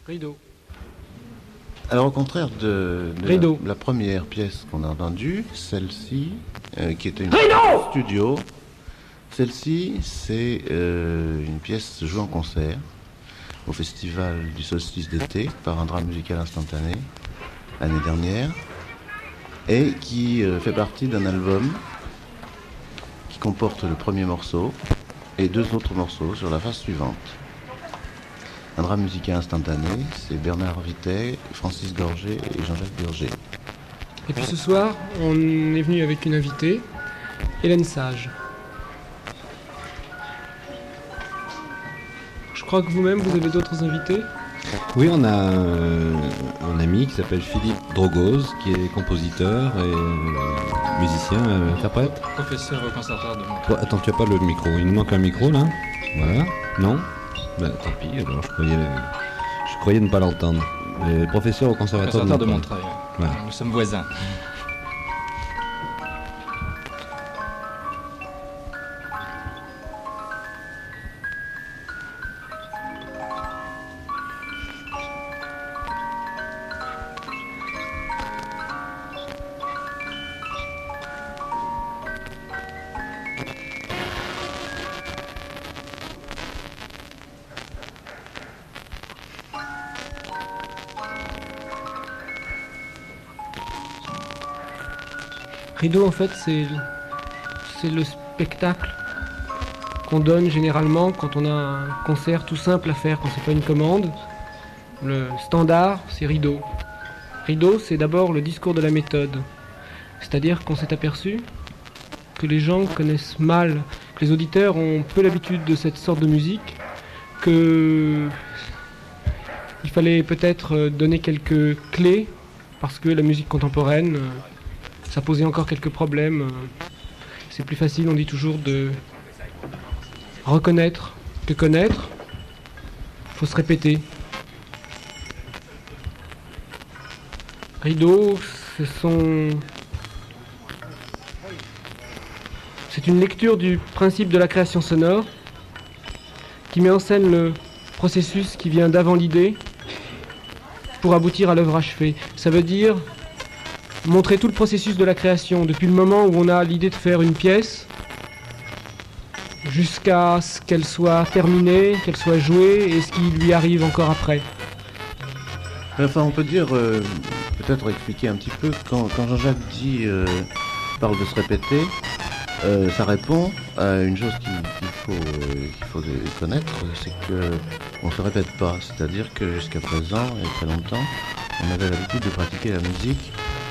Rideau. Alors au contraire de Rideau. la première pièce qu'on a entendue, celle-ci, qui était une Rideau studio, celle-ci c'est une pièce jouée en concert au festival du solstice d'été par un drame musical instantané l'année dernière et qui fait partie d'un album qui comporte le premier morceau et deux autres morceaux sur la phase suivante. Un drame musical instantané, c'est Bernard Vitet, Francis Gorgé et Jean-Jacques Burger. Et puis ce soir, on est venu avec une invitée, Hélène Sage. Je crois que vous-même, vous avez d'autres invités. Oui, on a un ami qui s'appelle Philippe Drogoz, qui est compositeur et musicien, interprète. Professeur au conservatoire de Montreuil. Attends, tu as pas le micro, il nous manque un micro là. Voilà, non? Ben, tant pis, alors je croyais ne pas l'entendre. Professeur au conservatoire De Montreuil. Voilà. Nous sommes voisins. Rideau, en fait, c'est le spectacle qu'on donne généralement quand on a un concert tout simple à faire, quand c'est pas une commande. Le standard, c'est Rideau. Rideau, c'est d'abord le discours de la méthode. C'est-à-dire qu'on s'est aperçu que les gens connaissent mal, que les auditeurs ont peu l'habitude de cette sorte de musique, que il fallait peut-être donner quelques clés, parce que la musique contemporaine, ça posait encore quelques problèmes. C'est plus facile, on dit toujours, de reconnaître que connaître. Il faut se répéter. Rideau, c'est une lecture du principe de la création sonore qui met en scène le processus qui vient d'avant l'idée pour aboutir à l'œuvre achevée. Ça veut dire montrer tout le processus de la création, depuis le moment où on a l'idée de faire une pièce jusqu'à ce qu'elle soit terminée, qu'elle soit jouée et ce qui lui arrive encore après. Enfin, on peut dire, peut-être expliquer un petit peu, quand Jean-Jacques parle de se répéter, ça répond à une chose qu'il faut connaître, c'est qu'on ne se répète pas. C'est-à-dire que jusqu'à présent, et très longtemps, on avait l'habitude de pratiquer la musique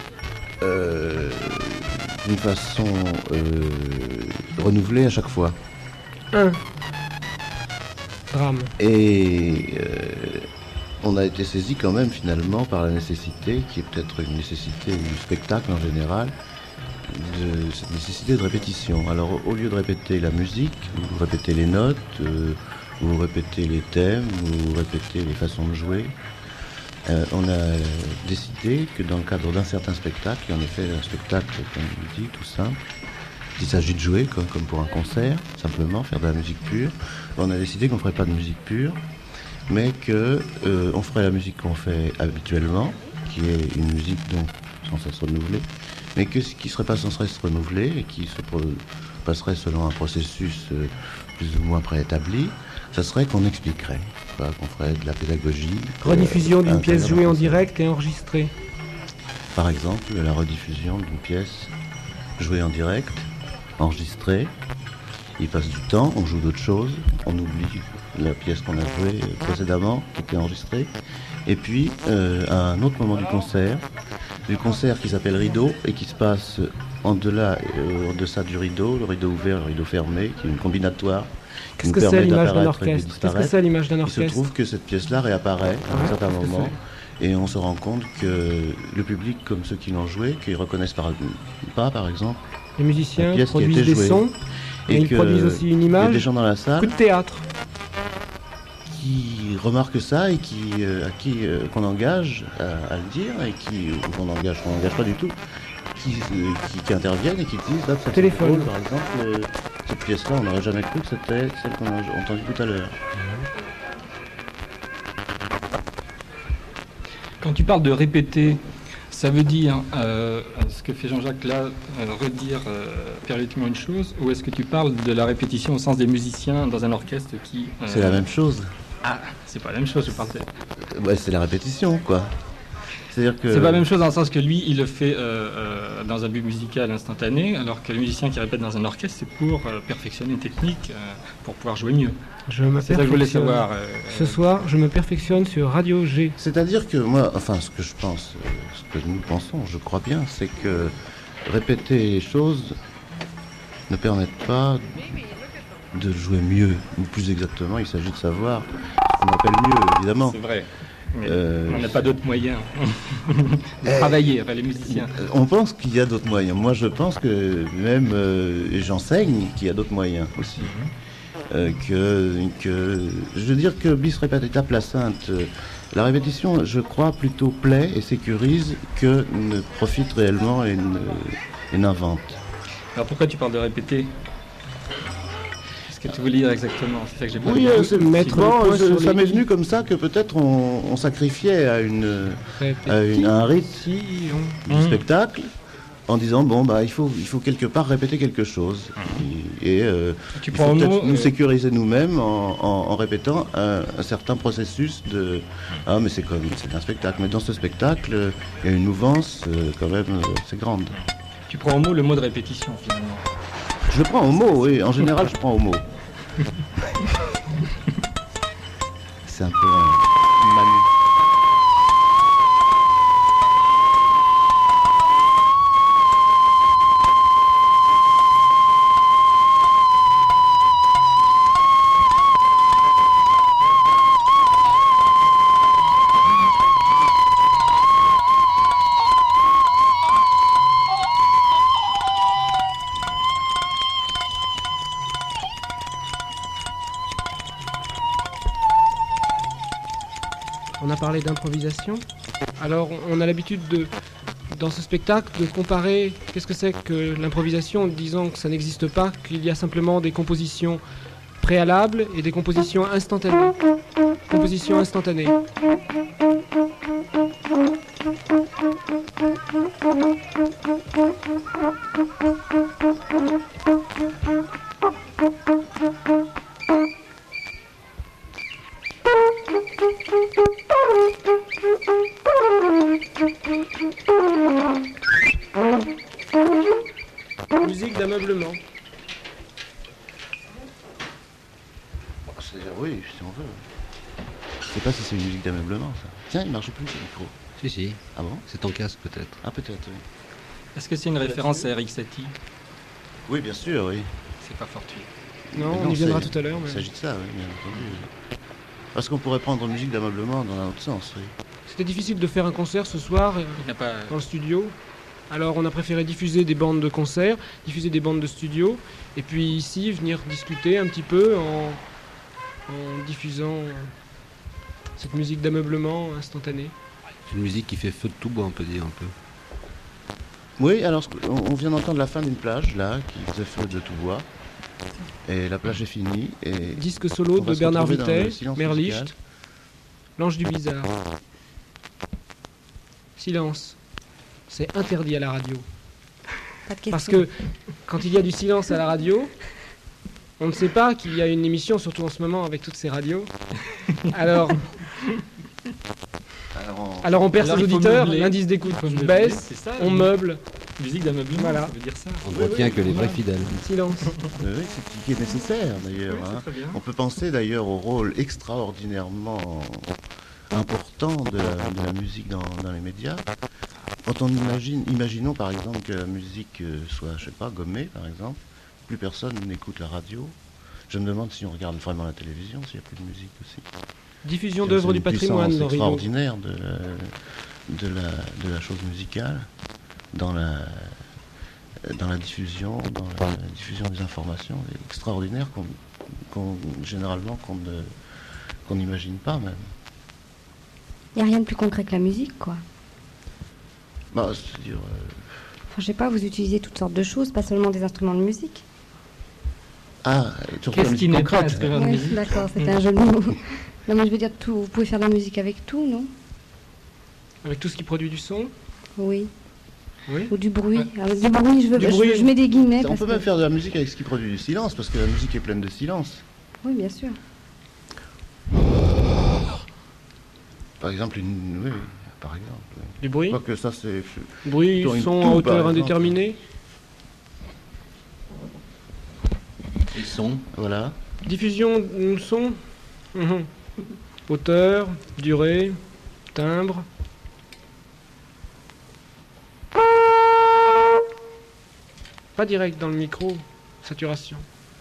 d'une façon renouvelée à chaque fois. Un drame. Et on a été saisi quand même finalement par la nécessité, qui est peut-être une nécessité du spectacle en général, de cette nécessité de répétition. Alors au lieu de répéter la musique, vous répétez les notes, vous répétez les thèmes, vous répétez les façons de jouer. On a décidé que dans le cadre d'un certain spectacle, et en effet un spectacle, comme je vous dis, tout simple, il s'agit de jouer comme pour un concert, simplement faire de la musique pure, on a décidé qu'on ne ferait pas de musique pure, mais qu'on ferait la musique qu'on fait habituellement, qui est une musique donc sans cesse renouvelée, mais qui ne serait pas sans cesse renouvelée et qui se passerait selon un processus plus ou moins préétabli. Ça serait qu'on expliquerait, qu'on ferait de la pédagogie. Rediffusion d'une pièce jouée en direct et enregistrée. Par exemple, la rediffusion d'une pièce jouée en direct, enregistrée. Il passe du temps, on joue d'autres choses, on oublie la pièce qu'on a jouée précédemment, qui était enregistrée. Et puis, à un autre moment du concert qui s'appelle Rideau et qui se passe en deçà du rideau, le rideau ouvert, le rideau fermé, qui est une combinatoire. Qu'est-ce que c'est l'image d'un orchestre ? Qu'est-ce que c'est l'image d'un orchestre ? Il se trouve que cette pièce-là réapparaît à un certain moment et on se rend compte que le public, comme ceux qui l'ont joué, qui reconnaissent pas, par exemple, les musiciens produisent des sons et ils produisent aussi une image. Il y a des gens dans la salle coup de théâtre qui remarquent ça et qu'on engage à le dire et qu'on n'engage pas du tout, qui interviennent et qui disent là, ça téléphone. Par exemple, cette pièce-là, on n'aurait jamais cru que c'était celle qu'on a entendue tout à l'heure. Quand tu parles de répéter, ça veut dire ce que fait Jean-Jacques là, redire périodiquement une chose, ou est-ce que tu parles de la répétition au sens des musiciens dans un orchestre qui... C'est la même chose. Ah, c'est pas la même chose, je parle de... Ouais, c'est la répétition, quoi. C'est-à-dire que... C'est pas la même chose dans le sens que lui, il le fait dans un but musical instantané, alors que le musicien qui répète dans un orchestre, c'est pour perfectionner une technique, pour pouvoir jouer mieux. C'est ça que je voulais savoir. Ce soir, je me perfectionne sur Radio G. C'est-à-dire que moi, enfin, ce que je pense, ce que nous pensons, je crois bien, c'est que répéter les choses ne permettent pas de jouer mieux, ou plus exactement, il s'agit de savoir ce qu'on appelle mieux, évidemment. C'est vrai. Mais on n'a pas d'autres moyens de travailler, enfin, les musiciens. On pense qu'il y a d'autres moyens. Moi, je pense que même j'enseigne qu'il y a d'autres moyens aussi. Je veux dire que bis repetita placent, la répétition, je crois, plutôt plaît et sécurise que ne profite réellement et n'invente. Alors pourquoi tu parles de répéter? Qu'est-ce que tu voulais dire exactement? C'est ça que j'ai pas Oui, compris. ça m'est venu comme ça que peut-être on sacrifiait à un rythme du spectacle en disant bon bah il faut quelque part répéter quelque chose et tu il prends faut un peut-être mot, nous sécuriser nous-mêmes en répétant un certain processus de mais c'est un spectacle, mais dans ce spectacle il y a une mouvance quand même assez grande. Tu prends au mot le mot de répétition finalement. Je le prends au mot, oui, en général je prends au mot. C'est un peu Manu. On a parlé d'improvisation. Alors, on a l'habitude dans ce spectacle, de comparer qu'est-ce que c'est que l'improvisation en disant que ça n'existe pas, qu'il y a simplement des compositions préalables et des compositions instantanées. Composition instantanée. Musique d'ameublement. Oui, si on veut. Je sais pas si c'est une musique d'ameublement, ça. Tiens, il marche plus, ce micro. Si. Ah bon? C'est ton casque peut-être. Ah, peut-être, oui. Est-ce que c'est une référence à Eric Satie? Oui, bien sûr, oui. C'est pas fortuit. Non, on y viendra tout à l'heure. Il s'agit de ça, oui, bien entendu. Parce qu'on pourrait prendre musique d'ameublement dans un autre sens, oui. C'était difficile de faire un concert ce soir dans le studio. Alors on a préféré diffuser des bandes de concert, diffuser des bandes de studio, et puis ici venir discuter un petit peu en diffusant cette musique d'ameublement instantanée. C'est une musique qui fait feu de tout bois, on peut dire un peu. Oui, alors on vient d'entendre la fin d'une plage, là, qui faisait feu de tout bois. Et la plage est finie. Et disque solo de Bernard Vittet, Merlicht, L'Ange du Bizarre. Silence. C'est interdit à la radio. Pas de question. Parce que quand il y a du silence à la radio, on ne sait pas qu'il y a une émission, surtout en ce moment avec toutes ces radios. Alors on perd ses auditeurs, l'indice d'écoute baisse, on meuble. Musique d'ameublement, Voilà. ça veut dire ça. On ne retient que les vrais fidèles. Silence. Oui, c'est ce qui est nécessaire, d'ailleurs. Oui, hein. c'est très bien. On peut penser, d'ailleurs, au rôle extraordinairement important de la musique dans les médias. Quand on imaginons par exemple que la musique soit, je sais pas, gommée par exemple, plus personne n'écoute la radio. Je me demande si on regarde vraiment la télévision, s'il n'y a plus de musique aussi. Diffusion d'œuvres du patrimoine, C'est Henri. extraordinaire de la chose musicale dans la diffusion, des informations, extraordinaire généralement qu'on n'imagine pas même. Il n'y a rien de plus concret que la musique, quoi. Bah, c'est-à-dire, Enfin, je sais pas, vous utilisez toutes sortes de choses, pas seulement des instruments de musique. surtout la Qu'est-ce qui musique n'est pas concrète. instrument de Ouais, musique? d'accord, c'était un jeu de mots. Non, mais je veux dire, vous pouvez faire de la musique avec tout, non? Avec tout ce qui produit du son? Oui. Oui. Ou du bruit. Avec du bruit, Du bruit. je mets des guillemets. On parce peut que- même faire de la musique avec ce qui produit du silence, parce que la musique est pleine de silence. Oui, bien sûr. Par exemple, oui, par exemple. Oui. Du bruit? Quoique ça, c'est... Bruit, Dans une son toux, à par hauteur exemple. indéterminée? Et son. Voilà. Diffusion du son? Mhm. Hauteur, durée, timbre. Pas direct dans le micro, saturation.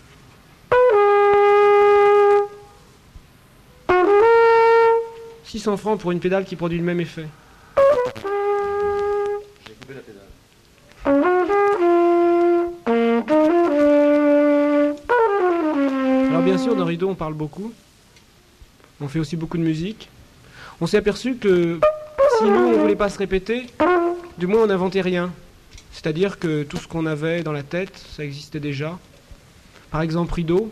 « 600 francs pour une pédale qui produit le même effet. » J'ai coupé la pédale. Alors bien sûr, dans Rideau, on parle beaucoup. On fait aussi beaucoup de musique. On s'est aperçu que si nous, on voulait pas se répéter, du moins on n'inventait rien. C'est-à-dire que tout ce qu'on avait dans la tête, ça existait déjà. Par exemple, Rideau,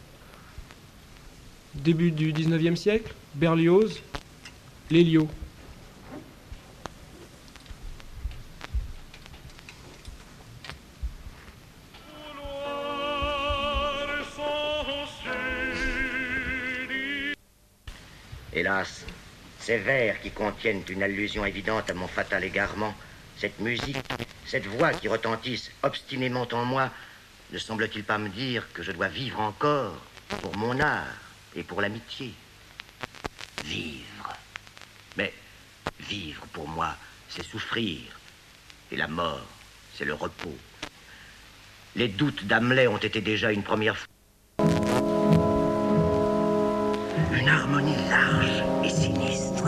début du 19e siècle, Berlioz, Lelio. Hélas, ces vers qui contiennent une allusion évidente à mon fatal égarement, cette musique, cette voix qui retentissent obstinément en moi, ne semble-t-il pas me dire que je dois vivre encore pour mon art et pour l'amitié? Vivre. Mais vivre pour moi, c'est souffrir. Et la mort, c'est le repos. Les doutes d'Hamlet ont été déjà une première fois. Une harmonie large et sinistre.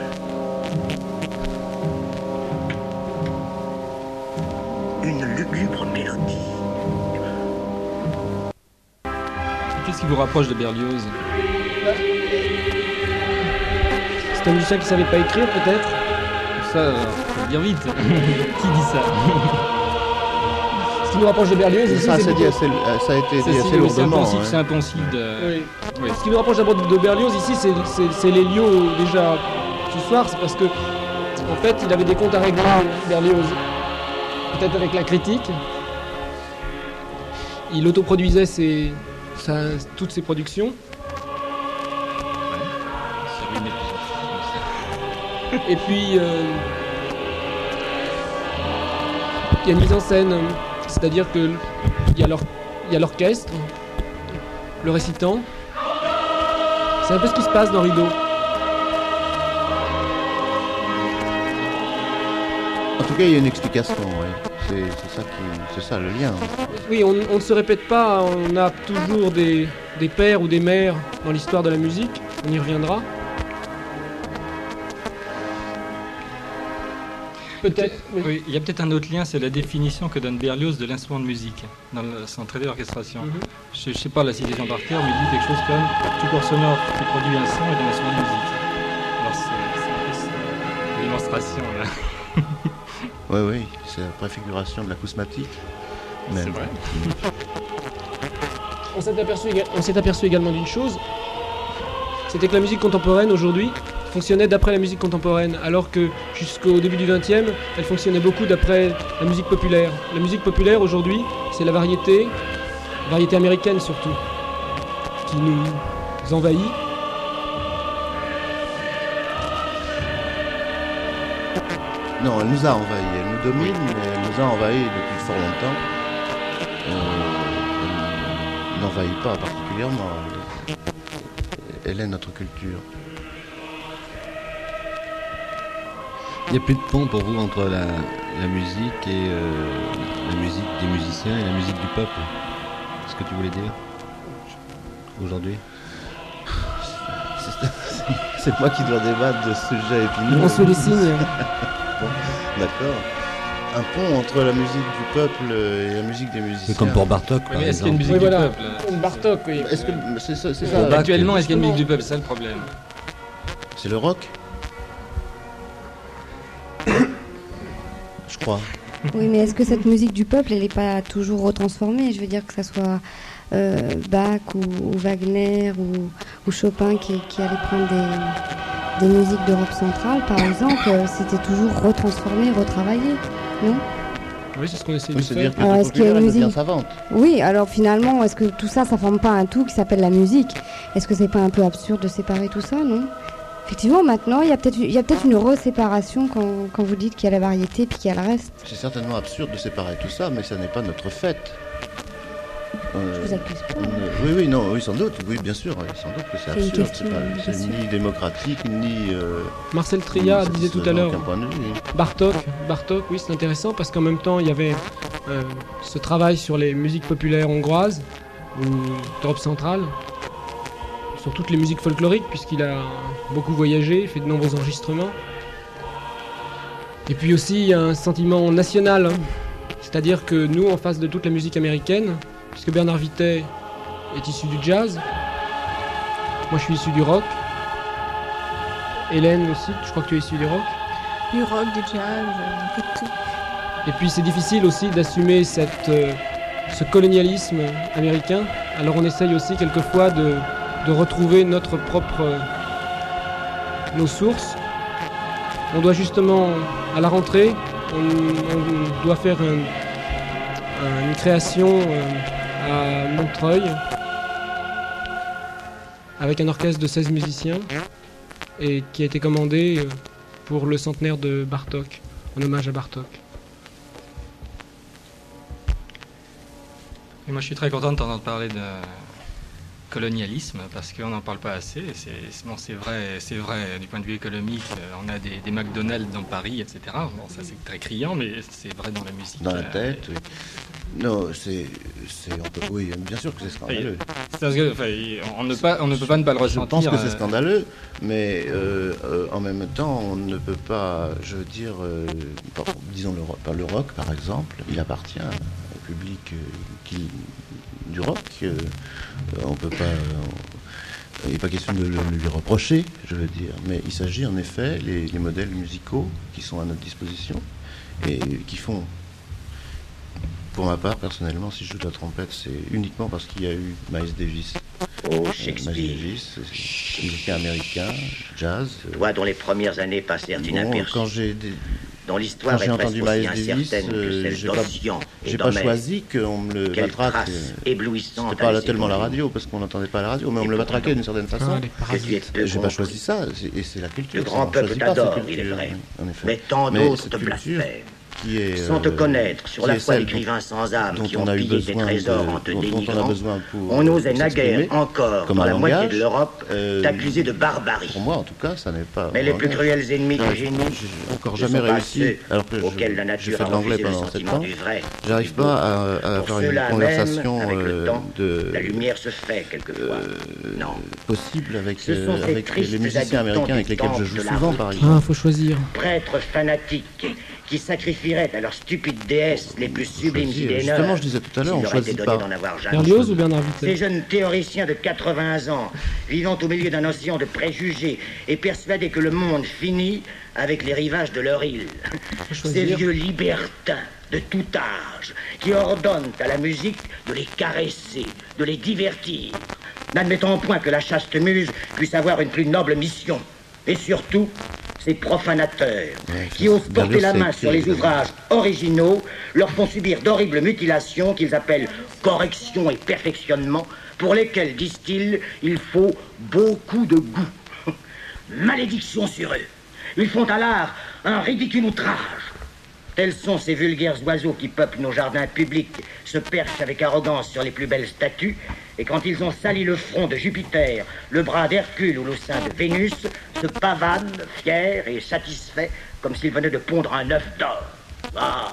Une lugubre mélodie. Qu'est-ce qui vous rapproche de Berlioz? C'est un musicien qui savait pas écrire, peut-être. Ça, faut le dire vite. Qui dit ça? Ce qui nous rapproche de Berlioz, ici, Ça, c'est ça a plutôt- été dit assez C'est lourdement. impensif, hein. c'est impensif de... Oui. Oui. Ce qui nous rapproche d'abord de Berlioz ici, c'est Lelio déjà ce soir, c'est parce que en fait il avait des comptes à régler, Berlioz, peut-être avec la critique. Il autoproduisait toutes ses productions. C'est ruiné plusieurs fois. Et puis il y a une mise en scène, c'est-à-dire que il y a l'orchestre, le récitant. C'est un peu ce qui se passe dans Rideau. En tout cas, il y a une explication, ouais. C'est ça le lien. Oui, on ne se répète pas, on a toujours des pères ou des mères dans l'histoire de la musique, on y reviendra. Peut-être, oui. Oui, il y a peut-être un autre lien, c'est la définition que donne Berlioz de l'instrument de musique dans son traité d'orchestration. Mhm. Je ne sais pas la citation par cœur, mais il dit quelque chose comme tout corps sonore qui produit un son est un instrument de musique. Alors c'est un peu cette démonstration là. Oui, oui, c'est la préfiguration de l'acousmatique. C'est Même. vrai. On s'est aperçu également d'une chose, c'était que la musique contemporaine aujourd'hui fonctionnait d'après la musique contemporaine, alors que jusqu'au début du XXe, elle fonctionnait beaucoup d'après la musique populaire. La musique populaire aujourd'hui, c'est la variété américaine surtout, qui nous envahit. Non, elle nous a envahis. Elle nous domine, mais elle nous a envahis depuis fort longtemps. Elle n'envahit pas particulièrement. Elle est notre culture. Il n'y a plus de pont pour vous entre la musique et la musique des musiciens et la musique du peuple. C'est ce que tu voulais dire aujourd'hui? C'est moi qui dois débattre de ce sujet épineux. On se les signe. D'accord. Un pont entre la musique du peuple et la musique des musiciens. C'est comme pour Bartok, Oui, par mais est-ce qu'il y a une exemple. musique Oui, voilà. du peuple? Bartok, oui. Est-ce que c'est ça, c'est Pour ça Bach, Actuellement, est-ce qu'il y a une musique justement. du peuple? C'est ça le problème. C'est le rock? Je crois. Oui, mais est-ce que cette musique du peuple, elle n'est pas toujours retransformée? Je veux dire que ça soit Bach ou Wagner ou Chopin qui allait prendre des musiques d'Europe centrale, par exemple, c'était toujours retransformé, retravaillé, non? Oui, c'est ce qu'on essaie de Oui, faire. c'est-à-dire que Alors, le est-ce qu'il y a populaire une elle devient musique savante. Oui, alors finalement, est-ce que tout ça, ça forme pas un tout qui s'appelle la musique? Est-ce que c'est pas un peu absurde de séparer tout ça, non? Effectivement, maintenant, il y a peut-être une reséparation quand vous dites qu'il y a la variété puis qu'il y a le reste. C'est certainement absurde de séparer tout ça, mais ça n'est pas notre fait. Je vous accuse pas. Oui, sans doute, oui, bien sûr, oui, sans doute que c'est C'est une absurde. question, C'est bien sûr. ni démocratique, ni. Marcel Tria disait tout à l'heure, Aucun point de vue. Bartók, oui, c'est intéressant parce qu'en même temps, il y avait ce travail sur les musiques populaires hongroises ou d'Europe centrale, sur toutes les musiques folkloriques, puisqu'il a beaucoup voyagé, fait de nombreux enregistrements. Et puis aussi, il y a un sentiment national, hein. C'est-à-dire que nous, en face de toute la musique américaine, puisque Bernard Vittet est issu du jazz, moi je suis issu du rock, Hélène aussi, je crois que tu es issu du rock. Du rock, du jazz, un peu de tout. Et puis c'est difficile aussi d'assumer ce colonialisme américain. Alors on essaye aussi quelquefois de retrouver nos sources. On doit justement, à la rentrée, on doit faire une création à Montreuil avec un orchestre de 16 musiciens et qui a été commandé pour le centenaire de Bartók, en hommage à Bartók. Et moi, je suis très content de t'entendre parler de colonialisme parce qu'on n'en parle pas assez. C'est vrai du point de vue économique. On a des McDonald's dans Paris, etc. Bon, ça c'est très criant, mais c'est vrai dans la musique. Dans la tête, oui. Non, oui, bien sûr que c'est scandaleux. Parce que, on ne peut pas ne pas le ressentir. Je pense que c'est scandaleux, mais en même temps, on ne peut pas, je veux dire, disons le rock par exemple, il appartient au public du rock. On peut pas, il n'est pas question de lui reprocher, je veux dire, mais il s'agit en effet les modèles musicaux qui sont à notre disposition et qui font. Pour ma part, personnellement, si je joue de la trompette, c'est uniquement parce qu'il y a eu Miles Davis. Oh, Miles Shakespeare. Davis, musicien américain, jazz. Toi dont les premières années passèrent inaperçues, dont l'histoire est presque entendu aussi Miles Davis, incertaine que celle d'Ossian et j'ai pas d'Homère. choisi qu'on me le Quelle matraque. trace éblouissante C'était pas a laissé tellement la ton radio, parce qu'on n'entendait pas la radio, mais on Et me le pourtant, matraquait d'une certaine façon. les que tu es parasites. peu J'ai pas compris. choisi ça, et c'est la culture. Le grand On peuple choisit pas cette t'adore, il est culture, vrai. en effet. Mais tant Mais d'autres cette te culture blasphèment. qui est, Sans te connaître sur qui la est foi celle d'écrivains sans âme dont qui on ont a eu pillé des besoin trésors en te dont on a dénigrant, besoin pour on n'osait s'exprimer, naguère encore comme dans un la moitié langage, de l'Europe t'accuser de barbarie. Pour moi, en tout cas, ça n'est pas. Mais les plus cruels ennemis du génie J'ai encore ne jamais sont pas réussi, ceux alors que auxquels la j'ai nature fait a de l'anglais refusé le pendant 7 sentiment ans. du vrai. J'arrive pas à Pour faire une ceux-là conversation même, avec le temps, de la lumière se fait quelquefois. Non. possible avec Ce sont ces les tristes musiciens habitants américains du avec lesquels je temple joue de la souvent, route. par exemple. Faut choisir. Prêtres fanatiques qui sacrifieraient à leurs stupides déesses les plus sublimes idées Justement, neuves, je disais tout à l'heure, s'il on leur était choisit donné pas. d'en avoir jamais. Berlioz ou Bernard Ces Vittet? jeunes théoriciens de 80 ans, vivant au milieu d'un océan de préjugés et persuadés que le monde finit avec les rivages de leur île. Ces vieux libertins de tout âge qui ordonnent à la musique de les caresser, de les divertir. N'admettons point que la chaste muse puisse avoir une plus noble mission. Et surtout, ces profanateurs qui osent porter la main sur les ouvrages originaux leur font subir d'horribles mutilations qu'ils appellent correction et perfectionnement, pour lesquelles, disent-ils, il faut beaucoup de goût. Malédiction sur eux. Ils font à l'art un ridicule outrage. Tels sont ces vulgaires oiseaux qui peuplent nos jardins publics, se perchent avec arrogance sur les plus belles statues, et quand ils ont sali le front de Jupiter, le bras d'Hercule ou le sein de Vénus, se pavanent, fiers et satisfaits, comme s'ils venaient de pondre un œuf d'or. Ah,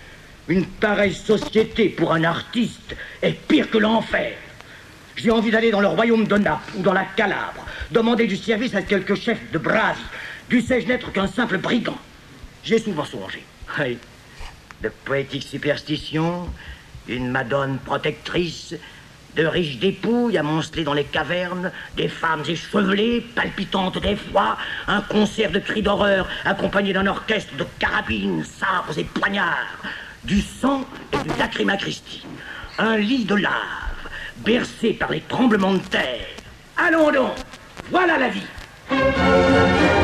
une pareille société pour un artiste est pire que l'enfer. J'ai envie d'aller dans le royaume de Naples ou dans la Calabre, demander du service à quelques chefs de bravi. Dussé-je n'être qu'un simple brigand? J'ai souvent songé. Oui, de poétiques superstitions, une madone protectrice, de riches dépouilles amoncelées dans les cavernes, des femmes échevelées, palpitantes d'effroi, un concert de cris d'horreur accompagné d'un orchestre de carabines, sabres et poignards, du sang et du lacryma Christi, un lit de lave, bercé par les tremblements de terre. Allons donc, voilà la vie.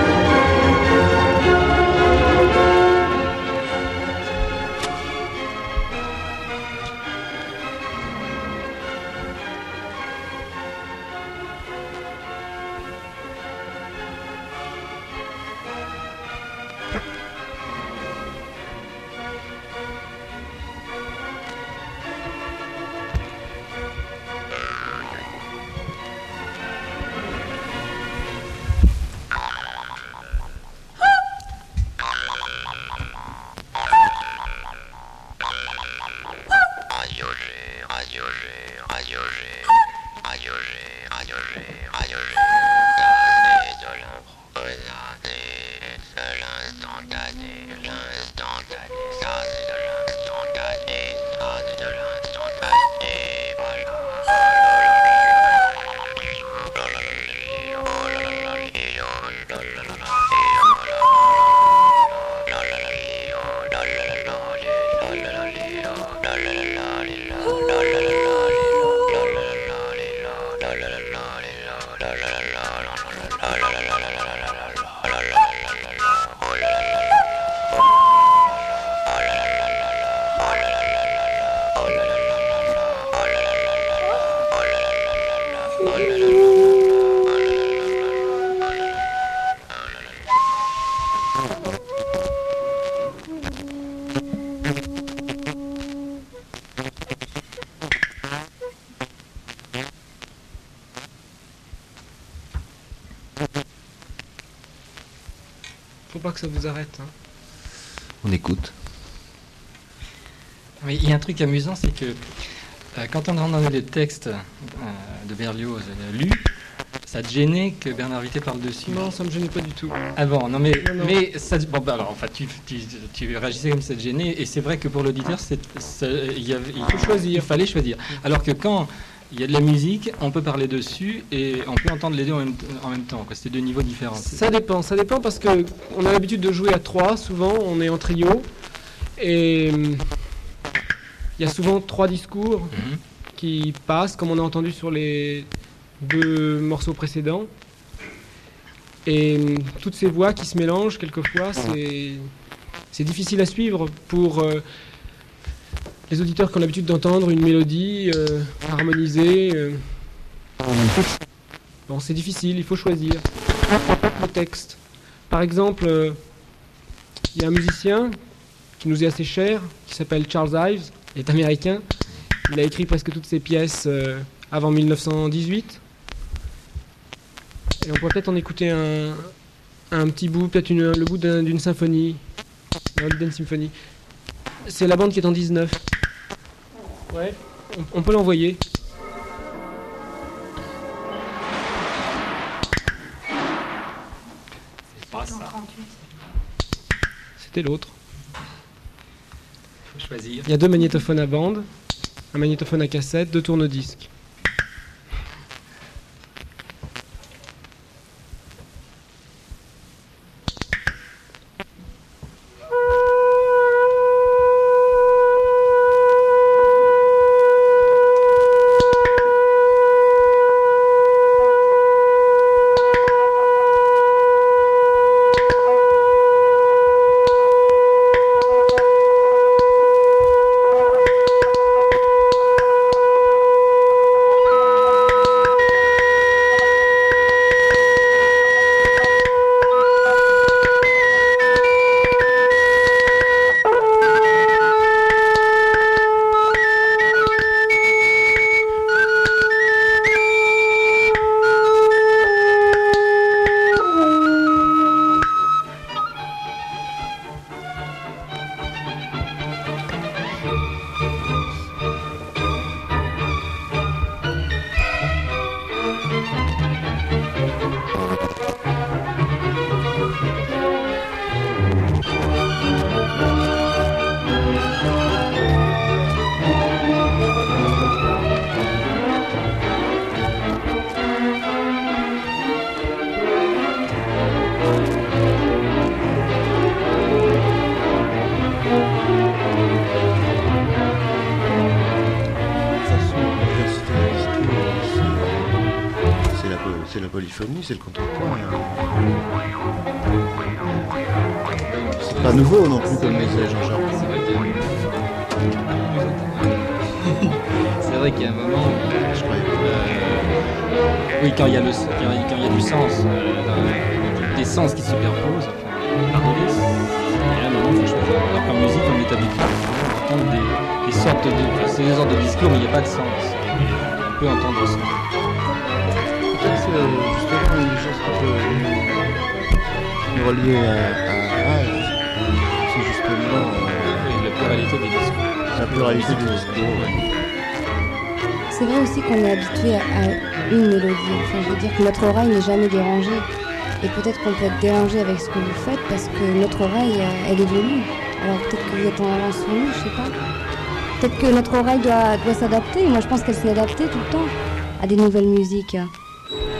Faut pas que ça vous arrête. Hein. On écoute. Mais il y a un truc amusant, c'est que quand on rentre dans le texte de Berlioz lu, ça te gênait que Bernard Vité parle dessus? Non, ça me gênait pas du tout. Ah bon, non mais, Non. mais ça, bon, bah alors, enfin, tu réagissais comme ça te gênait, et c'est vrai que pour l'auditeur, il fallait choisir. Alors que quand il y a de la musique, on peut parler dessus et on peut entendre les deux en même temps. C'était deux niveaux différents. Ça dépend parce que on a l'habitude de jouer à 3, souvent on est en trio, et il y a souvent 3 discours qui passent, comme on a entendu sur les 2 morceaux précédents. Et toutes ces voix qui se mélangent, quelquefois, c'est difficile à suivre pour les auditeurs qui ont l'habitude d'entendre une mélodie harmonisée. Bon, c'est difficile, il faut choisir le texte. Par exemple, il y a un musicien qui nous est assez cher, qui s'appelle Charles Ives, il est américain. Il a écrit presque toutes ses pièces avant 1918. Et on pourrait peut-être en écouter un petit bout, peut-être le bout d'une symphonie, d'une symphonie. C'est la bande qui est en 19. Ouais, on peut l'envoyer. C'est pas ça. C'était l'autre. Faut choisir. Il y a 2 magnétophones à bande, un magnétophone à cassette, 2 tourne-disques. C'est la polyphonie, c'est le contrepoint. C'est pas nouveau non plus, comme disait Jean-Jacques. C'est vrai qu'il y a un moment où, Je croyais pas. oui, quand il y a du sens, des sens qui se superposent, parler, et à un moment, il faut choisir. Alors qu'en musique, on est habitué à entendre des sortes de... C'est des sortes de discours, mais il n'y a pas de sens. On peut entendre le son. Peut-être c'est justement une chose qui peut nous relier à Ives. C'est justement Oui, la pluralité des discours. la pluralité des discours. Ouais. C'est vrai aussi qu'on est habitué à une mélodie. Enfin, je veux dire que notre oreille n'est jamais dérangée. Et peut-être qu'on peut être dérangé avec ce que vous faites parce que notre oreille, elle évolue. Alors peut-être que vous êtes en avance sur nous, je sais pas. Peut-être que notre oreille doit s'adapter. Moi, je pense qu'elle s'est adaptée tout le temps à des nouvelles musiques. Non ?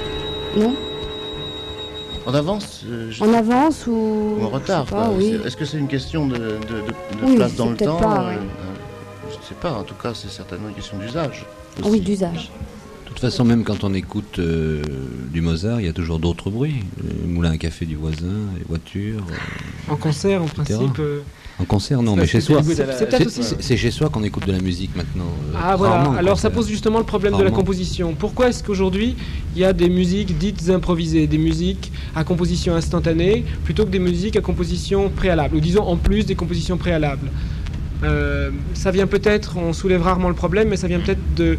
En avance En avance ou en retard. je sais pas, Quoi. oui. Est-ce que c'est une question de Oui, place c'est dans le peut-être temps pas, ouais. Je ne sais pas, en tout cas c'est certainement une question d'usage. aussi. Oui, d'usage. De toute façon, même quand on écoute du Mozart, il y a toujours d'autres bruits. Le moulin à café du voisin, les voitures. En concert, en etc. principe. En concert, non, Ça, mais chez c'est soi. le goût de la- c'est peut-être aussi- C'est chez soi qu'on écoute de la musique maintenant. Ah voilà, Rarement, alors quoi. ça pose justement le problème de la Rarement. composition. Pourquoi est-ce qu'aujourd'hui il y a des musiques dites improvisées, des musiques à composition instantanée, plutôt que des musiques à composition préalable, ou disons en plus des compositions préalables? Ça vient peut-être, on soulève rarement le problème, mais ça vient peut-être de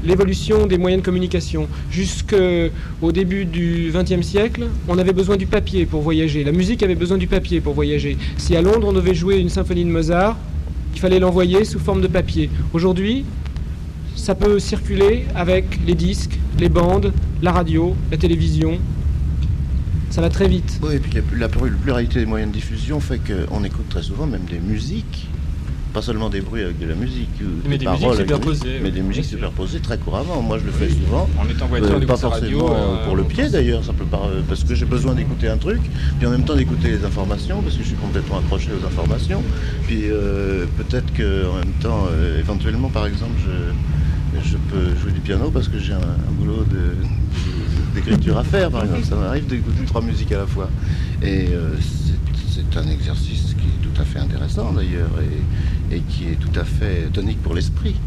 l'évolution des moyens de communication. Jusqu'au début du XXe siècle, on avait besoin du papier pour voyager. La musique avait besoin du papier pour voyager. Si à Londres, on devait jouer une symphonie de Mozart, il fallait l'envoyer sous forme de papier. Aujourd'hui, ça peut circuler avec les disques, les bandes, la radio, la télévision. Ça va très vite. Oui, et puis la pluralité des moyens de diffusion fait qu'on écoute très souvent même des musiques, pas seulement des bruits avec de la musique, mais des musiques superposées. Mais des musiques superposées très couramment. Moi, je le fais souvent. On est en voiture, pas forcément pour le pied d'ailleurs, parce que j'ai besoin d'écouter un truc, puis en même temps d'écouter les informations, parce que je suis complètement accroché aux informations. Puis peut-être qu'en même temps, éventuellement, par exemple, je peux jouer du piano parce que j'ai un boulot d'écriture à faire, par exemple. Ça m'arrive d'écouter 3 musiques à la fois. Et c'est un exercice qui est tout à fait intéressant d'ailleurs et qui est tout à fait tonique pour l'esprit.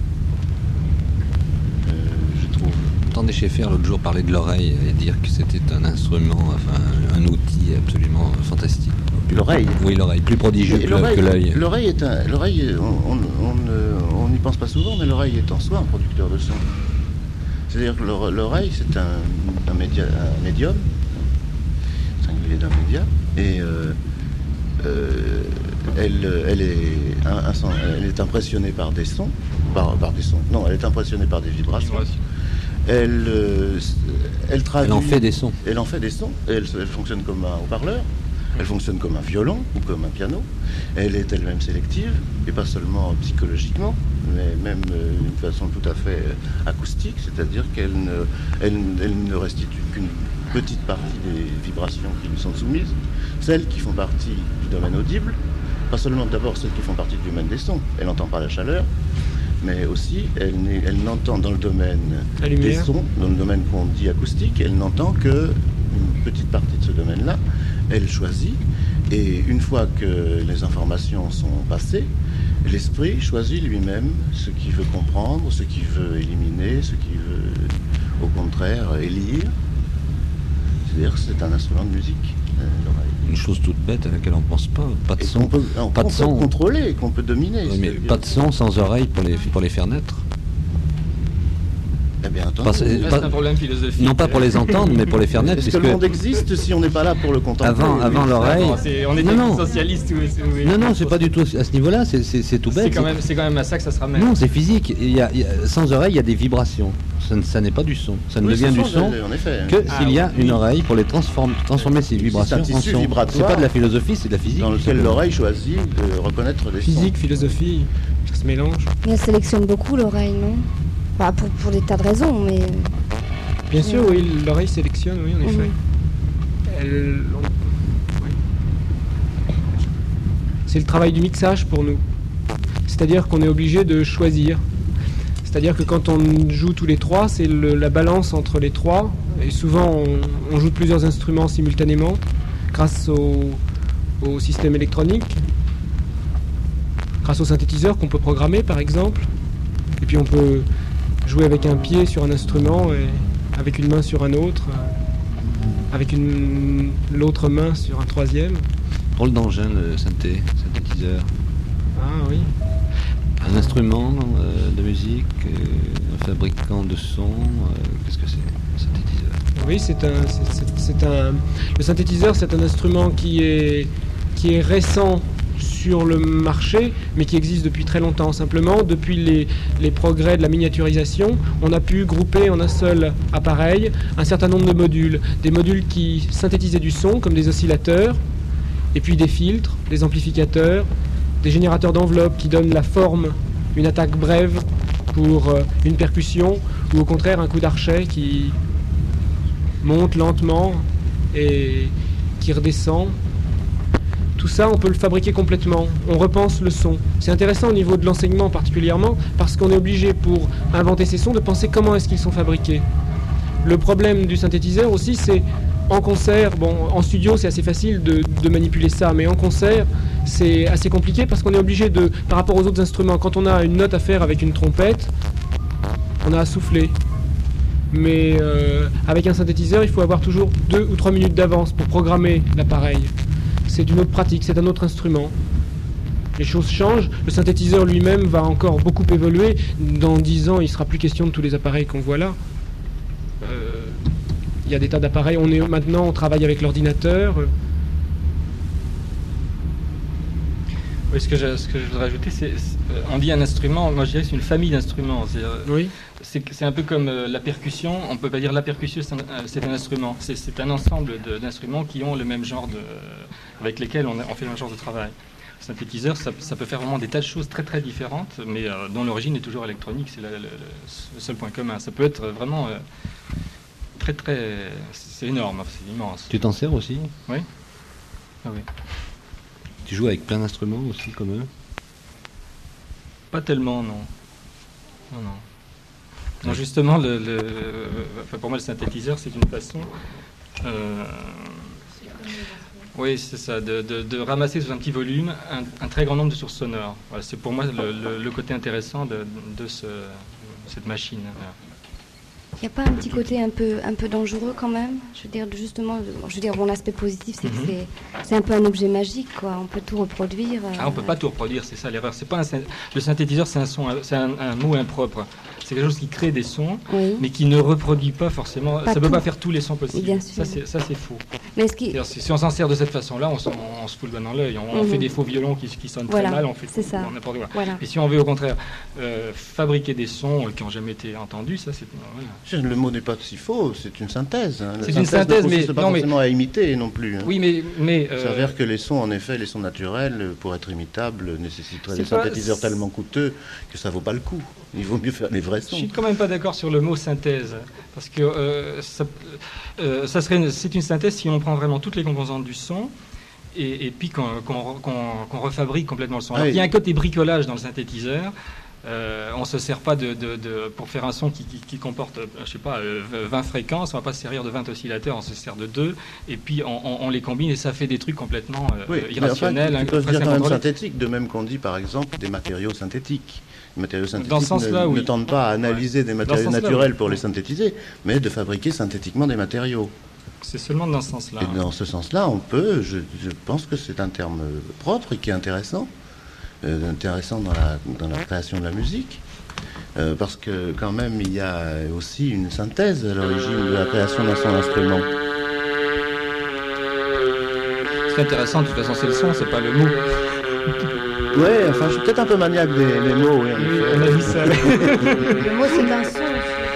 Je trouve. J'entendais Schaeffer l'autre jour parler de l'oreille et dire que c'était un instrument, enfin un outil absolument fantastique. L'oreille. Oui, l'oreille, plus prodigieux que l'œil. L'oreille, on n'y pense pas souvent, mais l'oreille est en soi un producteur de son. C'est-à-dire que l'oreille, c'est un médium, singulier d'un média, et elle est impressionnée par des sons, Non, elle est impressionnée par des vibrations. Elle traduit. Elle en fait des sons. Elle en fait des sons. Et elle fonctionne comme un haut-parleur. Elle fonctionne comme un violon ou comme un piano. Elle est elle-même sélective, et pas seulement psychologiquement, mais même d'une façon tout à fait acoustique, c'est-à-dire qu'elle ne restitue qu'une petite partie des vibrations qui lui sont soumises, celles qui font partie du domaine audible, pas seulement d'abord celles qui font partie du domaine des sons. Elle n'entend pas la chaleur, mais aussi elle n'entend dans le domaine des sons, dans le domaine qu'on dit acoustique, elle n'entend que une petite partie de ce domaine-là. Elle choisit, et une fois que les informations sont passées, l'esprit choisit lui-même ce qu'il veut comprendre, ce qu'il veut éliminer, ce qu'il veut, au contraire, élire. C'est-à-dire que c'est un instrument de musique, l'oreille. Une chose toute bête à laquelle on ne pense pas. Pas de son. Pas de son contrôler, qu'on peut dominer. Oui, mais pas de son sans oreille pour les faire naître. Eh bien, c'est un problème philosophique. Non pas pour les entendre, mais pour les faire naître. Est-ce que le monde existe si on n'est pas là pour le contempler? Avant l'oreille. On est socialiste. Non, c'est pas du tout à ce niveau-là. C'est tout bête. C'est quand même à ça que ça se ramène. Non, c'est physique. Sans oreille, il y a des vibrations. Ça n'est pas du son. Ça ne devient du son que s'il y a une oreille pour les transformer ces vibrations en son. C'est pas de la philosophie, c'est de la physique. Dans lequel l'oreille choisit de reconnaître les sons. Physique, philosophie, ça se mélange. Elle sélectionne beaucoup l'oreille, non? Bah, pour des tas de raisons, mais... Bien sûr, oui, l'oreille sélectionne, oui, en effet. C'est le travail du mixage pour nous. C'est-à-dire qu'on est obligé de choisir. C'est-à-dire que quand on joue tous les trois, c'est la balance entre les trois. Et souvent, on joue plusieurs instruments simultanément grâce au système électronique, grâce au synthétiseur qu'on peut programmer, par exemple. Et puis on peut jouer avec un pied sur un instrument et avec une main sur un autre, avec l'autre main sur un troisième. Drôle d'engin, le synthétiseur. Ah oui. Un instrument de musique, un fabricant de son, qu'est-ce que c'est, un synthétiseur? Oui, le synthétiseur, c'est un instrument qui est récent sur le marché, mais qui existe depuis très longtemps. Simplement, depuis les progrès de la miniaturisation, on a pu grouper en un seul appareil un certain nombre de modules. Des modules qui synthétisaient du son, comme des oscillateurs, et puis des filtres, des amplificateurs, des générateurs d'enveloppes qui donnent la forme, une attaque brève pour une percussion, ou au contraire un coup d'archet qui monte lentement et qui redescend. Tout ça, on peut le fabriquer complètement. On repense le son. C'est intéressant au niveau de l'enseignement particulièrement, parce qu'on est obligé, pour inventer ces sons, de penser comment est-ce qu'ils sont fabriqués. Le problème du synthétiseur aussi, c'est en concert, en studio c'est assez facile de manipuler ça, mais en concert c'est assez compliqué parce qu'on est obligé par rapport aux autres instruments, quand on a une note à faire avec une trompette, on a à souffler. Mais avec un synthétiseur, il faut avoir toujours 2 ou 3 minutes d'avance pour programmer l'appareil. C'est une autre pratique, c'est un autre instrument. les choses changent. Le synthétiseur lui-même va encore beaucoup évoluer. Dans 10 ans, il ne sera plus question de tous les appareils qu'on voit là. Il y a des tas d'appareils. Maintenant, on travaille avec l'ordinateur. Oui, ce que je voudrais ajouter, on dit un instrument, moi je dirais que c'est une famille d'instruments. Oui. C'est un peu comme la percussion, on ne peut pas dire la percussion c'est un instrument, c'est un ensemble d'instruments qui ont le même genre avec lesquels on fait le même genre de travail. Le synthétiseur, ça peut faire vraiment des tas de choses très très différentes, mais dont l'origine est toujours électronique, c'est le seul point commun. Ça peut être vraiment très très... c'est énorme, c'est immense. Tu t'en sers aussi? Oui. Ah oui. Tu joues avec plein d'instruments aussi comme eux? Pas tellement, non. Non. Non, justement, pour moi, le synthétiseur, c'est une façon... oui, c'est ça, de ramasser sous un petit volume un très grand nombre de sources sonores. Voilà, c'est pour moi le côté intéressant de cette machine. Il n'y a pas un petit côté un peu dangereux quand même? Je veux dire, justement, mon aspect positif, c'est que c'est un peu un objet magique, quoi. On peut tout reproduire. On ne peut pas tout reproduire, c'est ça l'erreur. Le synthétiseur, c'est un mot impropre. C'est quelque chose qui crée des sons, oui, mais qui ne reproduit pas forcément. Ça ne peut pas faire tous les sons possibles. Bien sûr. Ça, c'est faux. Mais si on s'en sert de cette façon-là, on se fout le doigt dans l'œil. On fait des faux violons qui sonnent très mal. On fait n'importe quoi. Voilà. Et si on veut au contraire fabriquer des sons qui n'ont jamais été entendus, ça c'est... Voilà. Le mot n'est pas si faux, c'est une synthèse. C'est une synthèse, mais c'est pas forcément à imiter non plus. Oui, mais ça s'avère que les sons, en effet, les sons naturels, pour être imitables, nécessiteraient des synthétiseurs tellement coûteux que ça vaut pas le coup. Il vaut mieux faire les vrais sons. Je suis quand même pas d'accord sur le mot synthèse, parce que c'est une synthèse si on prend vraiment toutes les composantes du son. Et puis qu'on refabrique complètement le son. Alors, il y a un côté bricolage dans le synthétiseur. On ne se sert pas pour faire un son qui comporte, je sais pas, 20 fréquences, on ne va pas se servir de 20 oscillateurs, on se sert de 2, et puis on les combine et ça fait des trucs complètement irrationnels. Ils peuvent dire quand même synthétique, de même qu'on dit par exemple des matériaux synthétiques. Les matériaux synthétiques ne tentent pas à analyser des matériaux naturels pour les synthétiser, mais de fabriquer synthétiquement des matériaux. C'est seulement dans ce sens-là. Et dans ce sens-là, on peut, je pense que c'est un terme propre et qui est intéressant dans la création de la musique, parce que quand même il y a aussi une synthèse à l'origine de la création d'un son instrument. C'est intéressant, de toute façon c'est le son, c'est pas le mot. Ouais, enfin je suis peut-être un peu maniaque des mots. Oui, on a vu ça. Le mot c'est un son.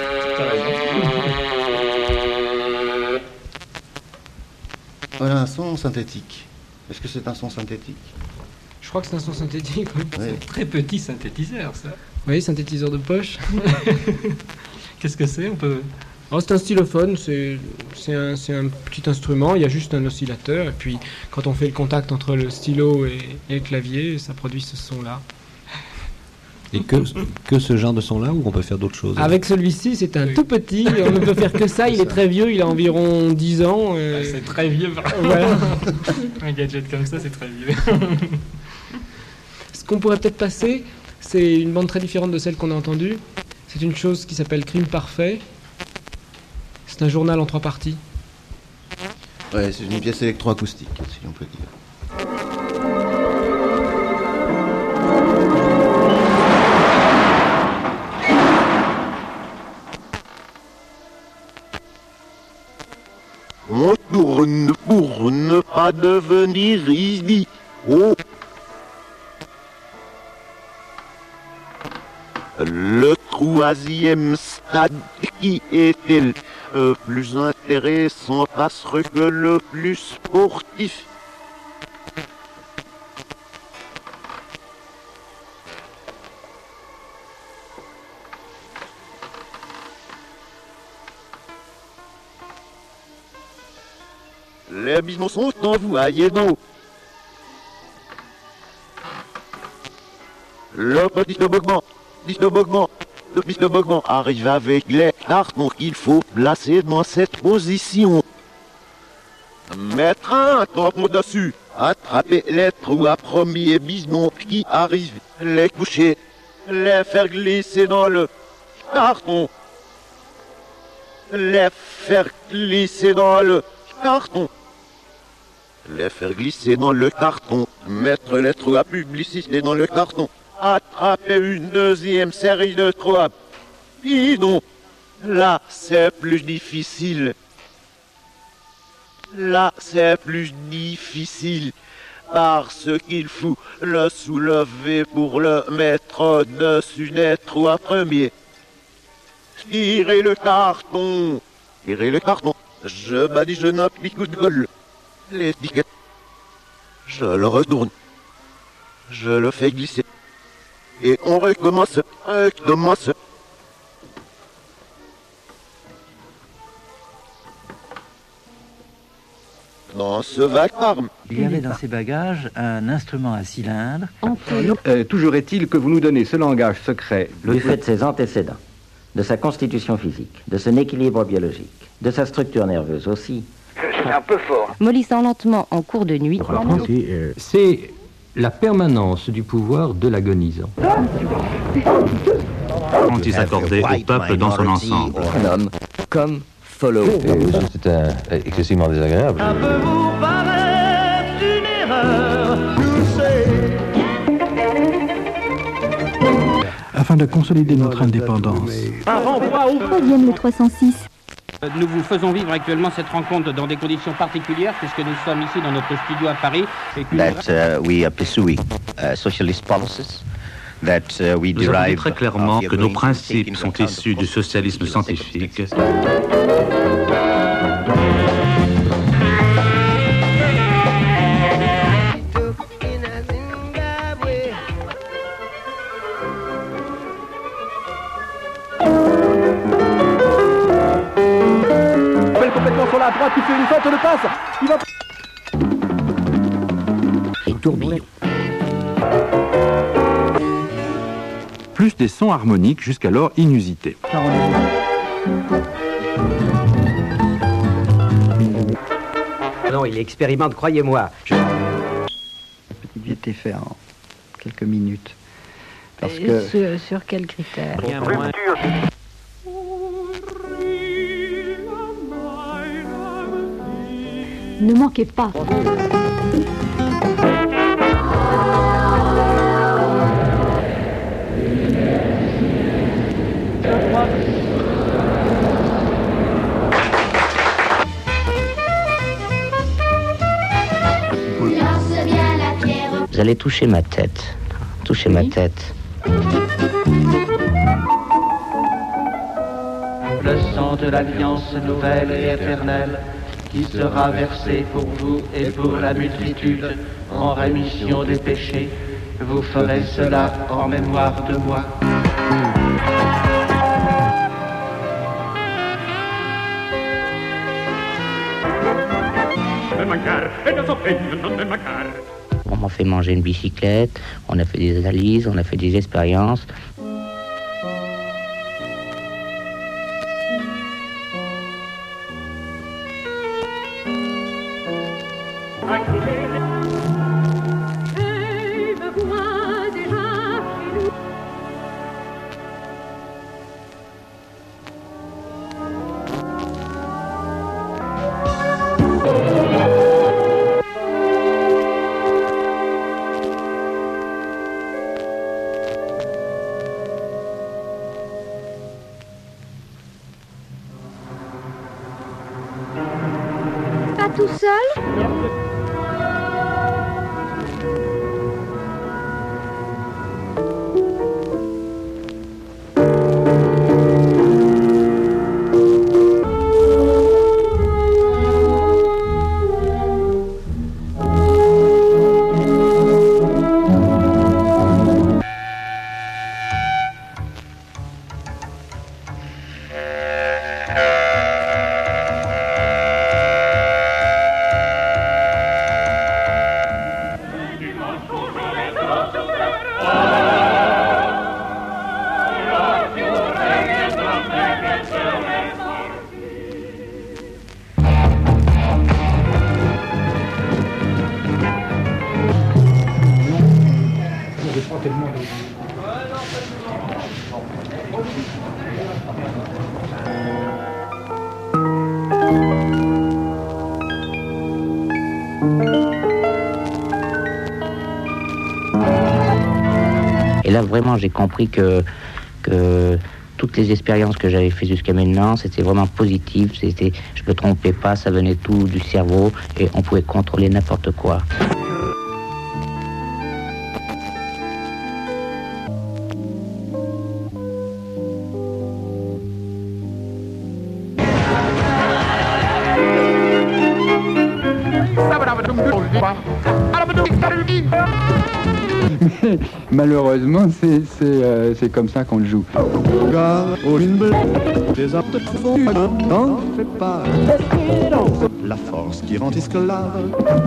Voilà un son synthétique. Est-ce que c'est un son synthétique? Je crois que c'est un son synthétique. Oui. C'est un très petit synthétiseur, ça. Oui, synthétiseur de poche. Qu'est-ce que c'est? C'est un stylophone, c'est un petit instrument, il y a juste un oscillateur, et puis quand on fait le contact entre le stylo et le clavier, ça produit ce son-là. Et que ce genre de son-là, ou on peut faire d'autres choses? Avec celui-ci, c'est un tout petit, on ne peut faire que ça, il est très vieux, il a environ 10 ans. C'est très vieux, voilà. Un gadget comme ça, c'est très vieux. Ce qu'on pourrait peut-être passer, c'est une bande très différente de celle qu'on a entendue. C'est une chose qui s'appelle Crime Parfait. C'est un journal en 3 parties. Ouais, c'est une pièce électroacoustique, si on peut dire. On tourne pour ne pas devenir idiot. Le 3e stade qui était le plus intéressant parce que le plus sportif. Les bisons sont envoyés d'eau. Le petit toboggan, le petit toboggan arrive avec les cartons qu'il faut placer dans cette position. Mettre un tampon dessus, attraper les 3 premiers bisons qui arrivent, les coucher, les faire glisser dans le carton, les faire glisser dans le carton. les faire glisser dans le carton, mettre les trous à publicité dans le carton, attraper une deuxième série de trois. Puis non, là c'est plus difficile. Là c'est plus difficile. Parce qu'il faut le soulever pour le mettre dessus des trois premiers. Tirez le carton. Tirez le carton. Je badigeonne un petit coup de gueule. L'étiquette. Je le retourne. Je le fais glisser. Et on recommence. Recommence. Dans ce vacarme. Il y avait dans ses bagages un instrument à cylindre. Toujours est-il que vous nous donnez ce langage secret. Du fait de ses antécédents, de sa constitution physique, de son équilibre biologique, de sa structure nerveuse aussi. C'est un peu fort. Mollissant lentement en cours de nuit. C'est la permanence du pouvoir de l'agonisant. Quand il s'accordait au peuple dans son ensemble. Un homme comme Follow. C'était excessivement désagréable. Ça peut vous paraître une erreur, afin de consolider notre indépendance. Un renvoi au troisième le 306. Nous vous faisons vivre actuellement cette rencontre dans des conditions particulières puisque nous sommes ici dans notre studio à Paris. Et that we pursue socialist policies. That we Nous avons dit derive très clairement que nos principes sont issus du socialisme scientifique. Complètement sur la droite, il fait une faute de passe. Il va... Et tourbillon. Plus des sons harmoniques jusqu'alors inusités. Non, il expérimente, croyez-moi. Petit gaieté fait en quelques minutes. Parce que... Sur quels critères? Ne manquez pas. Vous allez toucher ma tête. Touchez ma tête. Le sang de l'alliance nouvelle et éternelle qui sera versé pour vous et pour la multitude en rémission des péchés. Vous ferez cela en mémoire de moi. On m'a fait manger une bicyclette, on a fait des analyses, on a fait des expériences. Pas tout seul? Et là, vraiment, j'ai compris que toutes les expériences que j'avais faites jusqu'à maintenant, c'était vraiment positif. Je me trompais pas, ça venait tout du cerveau et on pouvait contrôler n'importe quoi. Malheureusement, c'est comme ça qu'on le joue. La force qui rend esclave.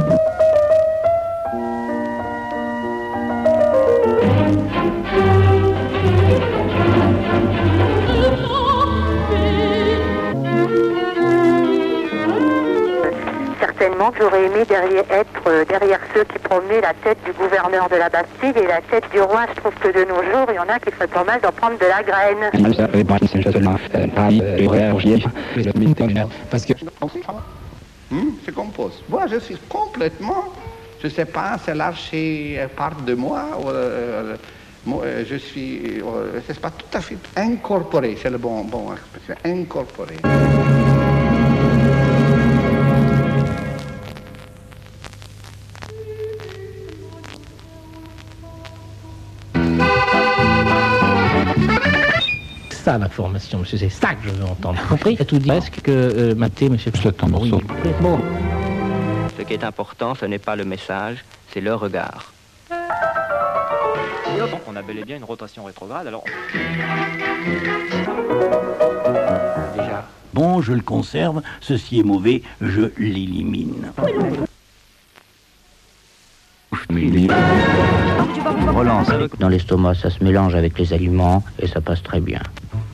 Certainement que j'aurais aimé être derrière ceux qui promenaient la tête du gouverneur de la Bastille et la tête du roi. Je trouve que de nos jours, il y en a qui feraient pas mal d'en prendre de la graine. Parce que je compose. Moi, je suis complètement, je sais pas, c'est l'archer part de moi. Je suis, c'est pas tout à fait incorporé, c'est le bon expression, incorporé. Ça la formation, monsieur, c'est ça que je veux entendre. Compris? Tout dit presque que maté, monsieur. Oui. Bon. Ce qui est important, ce n'est pas le message, c'est le regard. Donc on a bel et bien une rotation rétrograde, alors... Déjà, bon, je le conserve, ceci est mauvais, je l'élimine. Relance. Dans l'estomac, ça se mélange avec les aliments et ça passe très bien.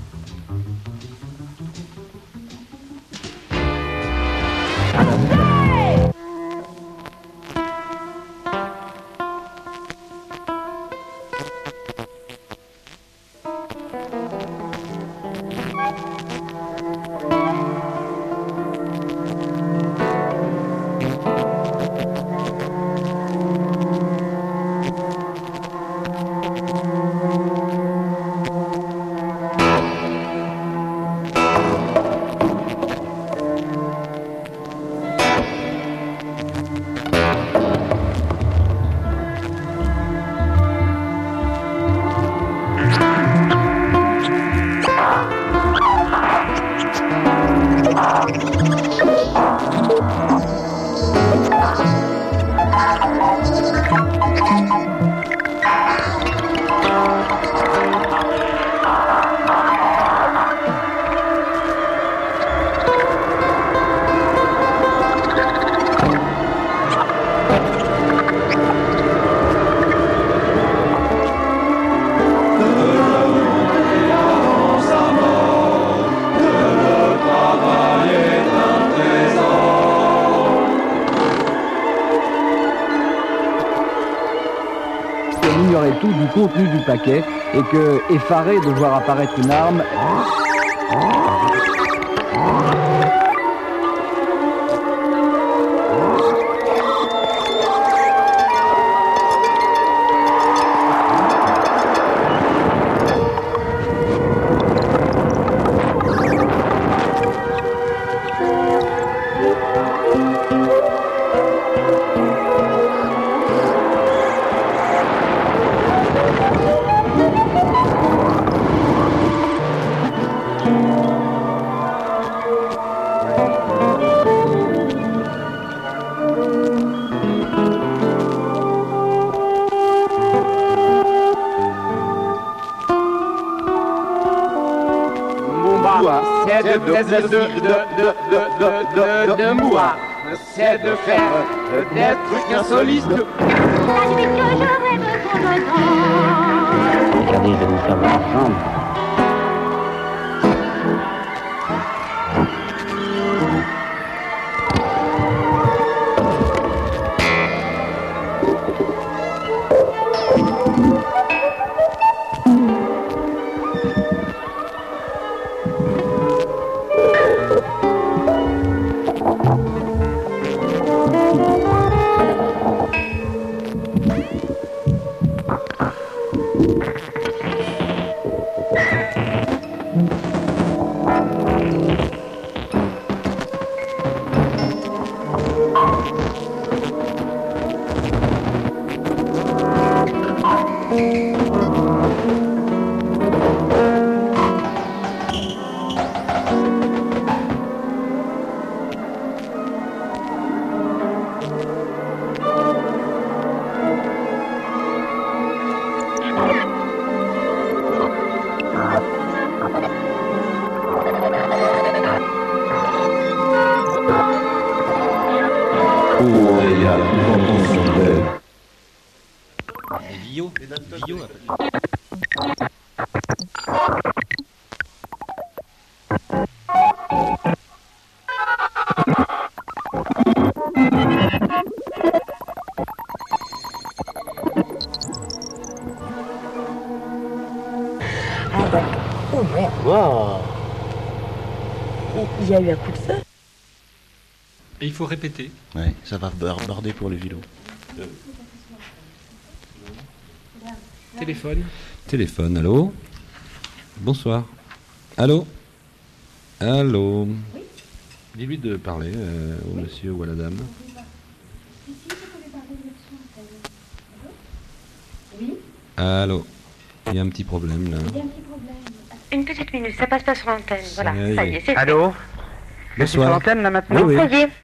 Tout du contenu du paquet et que, effaré de voir apparaître une arme, de moi, c'est de faire des trucs insolites. Regardez, je vais vous faire voir ensemble. Montréal, invention nouvelle. Vio. Ah d'accord. Oh merde. Wow. Il y a eu un coup de feu. Et il faut répéter. Ouais, ça va barder pour les vélos. Téléphone. Téléphone, allô? Bonsoir. Allô? Allô? Oui. Dis-lui de parler au monsieur ou à la dame. Oui. Allô? Il y a un petit problème là. Il y a un petit problème. Une petite minute, ça passe pas sur l'antenne. Voilà, Ça y est. ça y est, c'est Allô? Je suis sur Bonsoir. l'antenne là maintenant? Oui, oui. Ça y est.